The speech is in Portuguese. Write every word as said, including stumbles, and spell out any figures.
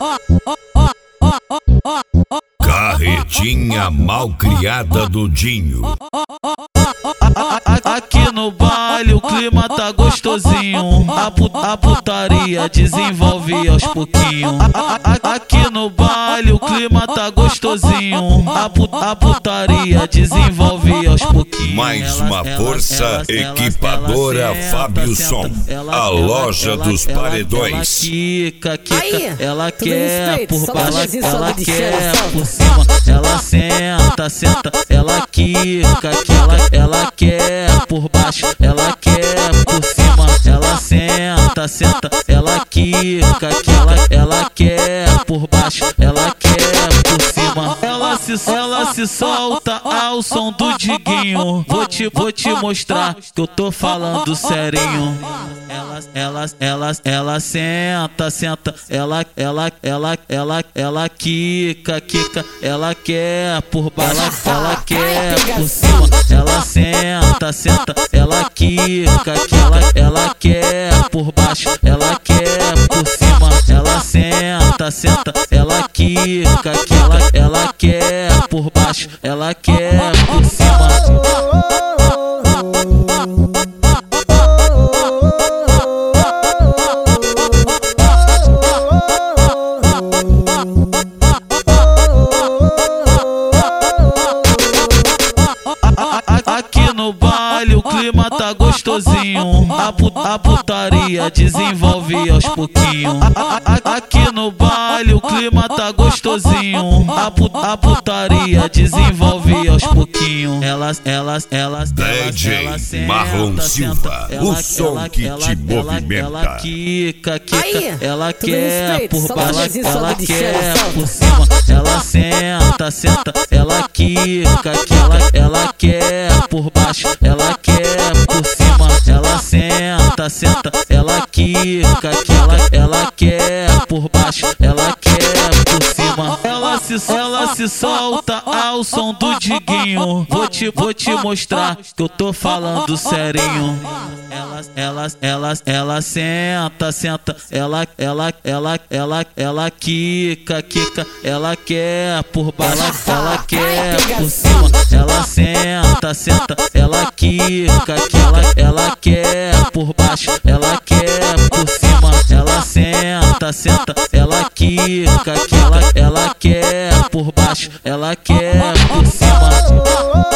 Carretinha malcriada do Dinho. Aqui no baile o clima tá gostosinho. A, pu a putaria desenvolve aos pouquinhos. Aqui no baile o clima tá gostosinho. A, pu a putaria desenvolve aos pouquinhos. Mais uma força equipadora Fábio Som, a loja dos paredões. Ela quica, quica, ela quer por baixo, ela quer por cima. Ela senta, senta, ela quica, ela, ela quer por baixo, ela quer por cima. Ela senta, senta, ela quica, ela, ela quer por baixo, ela quer por cima. Ela se, ela se solta ao som do Diguinho. Vou te, vou te mostrar que eu tô falando serinho. Ela, ela, ela, ela senta, senta, ela, ela, ela, ela, ela quica, quica, ela quer por baixo, ela quer por cima. Ela senta, senta, ela quica, ela, ela quer por baixo, ela quer por cima. Ela senta, senta, ela quica, ela, ela quer por baixo, ela quer por cima. Aqui no baile o clima tá gostosinho. A, pu a putaria desenvolve aos pouquinhos. Aqui no baile o clima tá gostosinho. A, pu a putaria desenvolve aos pouquinhos. Elas, elas, elas, D J Marlon Silva, o som que te movimenta. Ela quica, quica, ela quer por baixo, ela quer por cima. Ela senta, senta, ela quica, ela, ela quer por baixo, ela quer por cima. Ela senta, senta, ela quica, ela, ela quer por baixo, ela quer por cima. Ela se, ela se solta ao som do Diguinho. Vou te, vou te mostrar que eu tô falando serinho. Ela, ela, ela, ela senta, senta, ela, ela, ela, ela, ela quica, quica, ela quer por baixo, ela quer por cima. Ela senta, senta, ela quica, ela, ela quer por baixo, ela quer por cima. Ela senta, senta, ela quica, ela, ela quer por baixo, ela quer por cima.